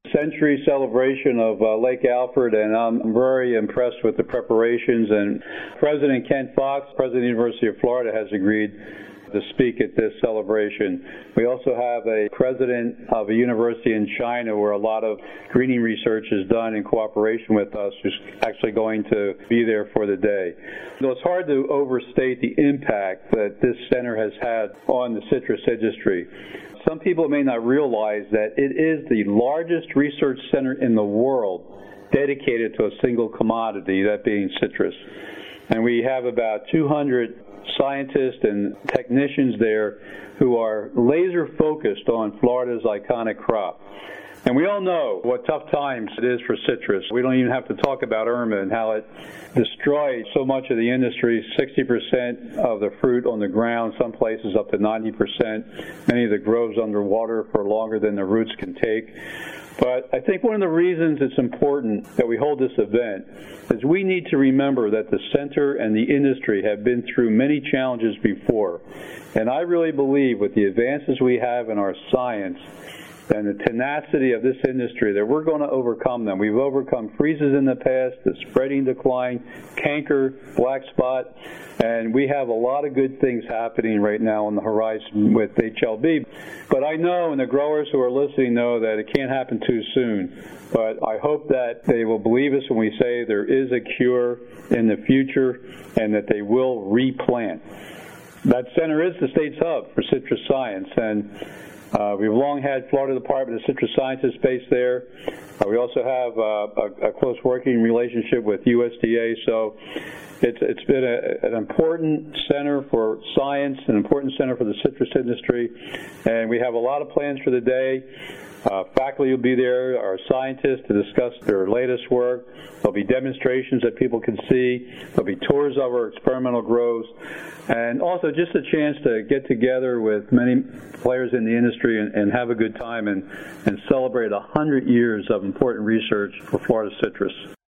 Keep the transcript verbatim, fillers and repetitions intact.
Century celebration of uh, Lake Alfred, and I'm very impressed with the preparations. And President Kent Fox, President of the University of Florida, has agreed to speak at this celebration. We also have a president of a university in China where a lot of greening research is done in cooperation with us, who's actually going to be there for the day. So it's hard to overstate the impact that this center has had on the citrus industry. Some people may not realize that it is the largest research center in the world dedicated to a single commodity, that being citrus. And we have about two hundred scientists and technicians there who are laser focused on Florida's iconic crop. And we all know what tough times it is for citrus. We don't even have to talk about Irma and how it destroyed so much of the industry, sixty percent of the fruit on the ground, some places up to ninety percent. Many of the groves underwater for longer than the roots can take. But I think one of the reasons it's important that we hold this event is we need to remember that the center and the industry have been through many challenges before. And I really believe with the advances we have in our science and the tenacity of this industry that we're going to overcome them. We've overcome freezes in the past, the spreading decline, canker, black spot, and we have a lot of good things happening right now on the horizon with H L B. But I know, and the growers who are listening know, that it can't happen too soon. But I hope that they will believe us when we say there is a cure in the future and that they will replant. That center is the state's hub for citrus science, and Uh, we've long had Florida Department of Citrus Sciences based there. Uh, we also have uh, a, a close working relationship with U S D A, so it's, it's been a, an important center for science, an important center for the citrus industry, and we have a lot of plans for the day. Uh, faculty will be there, our scientists, to discuss their latest work. There'll be demonstrations that people can see. There'll be tours of our experimental groves. And also just a chance to get together with many players in the industry and, and have a good time and, and celebrate one hundred years of important research for Florida citrus.